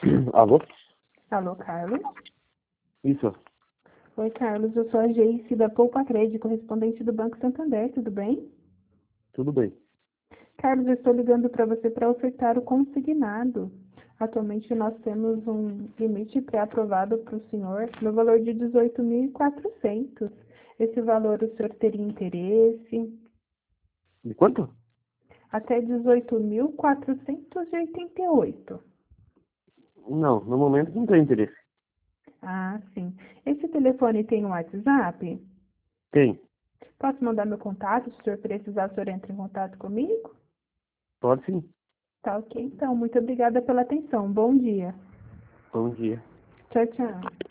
Alô? Alô, Carlos? Isso, Oi, Carlos, eu sou a Geice da Poupa Crédito, correspondente do Banco Santander, tudo bem? tudo bem. Carlos, eu estou ligando para você para ofertar o consignado. Atualmente nós temos um limite pré-aprovado para o senhor no valor de 18.400. Esse valor o senhor teria interesse? De quanto? Até 18.488. Não, no momento não tem interesse. Ah, sim. Esse telefone tem um WhatsApp? Tem. Posso mandar meu contato? Se o senhor precisar, o senhor entra em contato comigo? Pode sim. Tá ok, então. Muito obrigada pela atenção. Bom dia. Bom dia. Tchau, tchau.